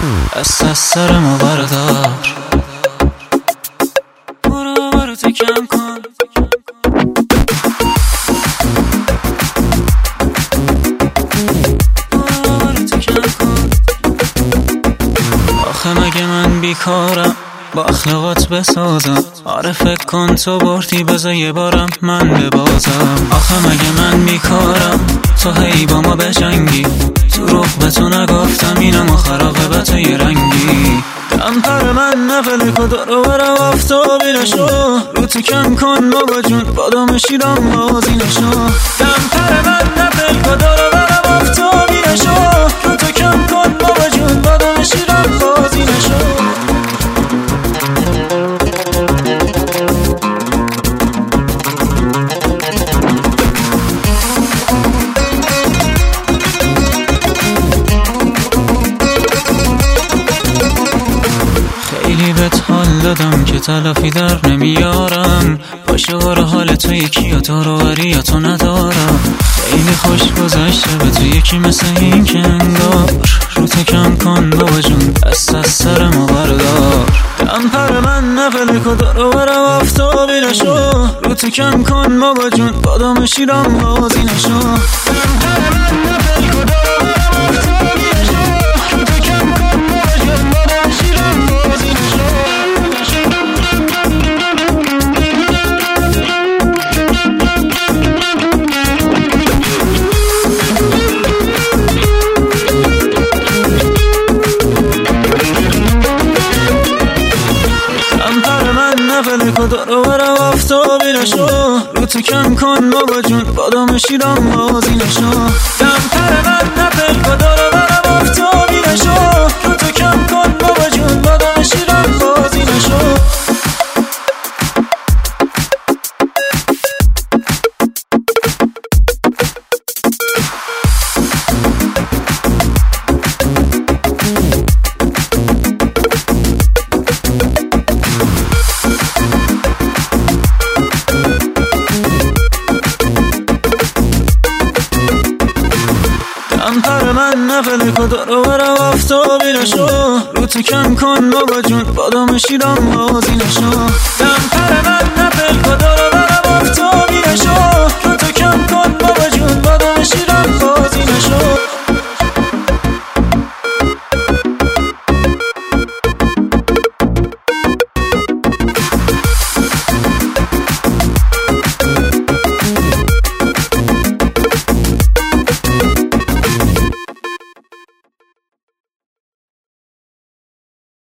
دست از سر ما بردار، برو تو کم کن. آخه مگه من بیکارم با اخلاقات بسازم؟ آره فکر کن تو بردی بذار یه بارم من ببازم. آخه مگه من بیکارم تو هی با ما بجنگی؟ تو روح به تو نگفتم اینم و خراقه به تو یه رنگی. دمپر من نفل کدار و برم آفتابی نشو، رو تو کم کن بابا جون بادام شیرم بازی نشو. دمپر من نفل کدار و برم آفتابی نشو، رو تو کم کن بابا جون بادام شیرم بازی نشو. خیلی بهت حال دادم که تلافی در نمیارم، باشه واره حال تو یکی یا تو رو وری یا تو ندارم. خیلی خوش گذشته به تو یکی مثل این که انگار، رو تو کم کن بابا جون دست از سر ما بردار. دمپر من نفل کدار و برم آفتابی نشو، رو تو کم کن بابا جون بادام شیرم بازی نشو. دمپر من نفل کدار و برم آفتابی نشو، رو تو کم کن بابا جون بادام شیرم بازی نشو. نفل کدار و برم آفتابی نشو، رو تو کم کن بابا جون بادام شیرم بازی نشو. دمپر من نفل کدار و برم آفتابی نشو، رو تو کم کن بابا جون بادام شیرم بازی نشو. دمپر من نفل کدار و برم آفتابی نشو، رو تو کم کن بابا جون بادام شیرم بازی نشو. دمپر من نفل کدار و برم آفتابی نشو،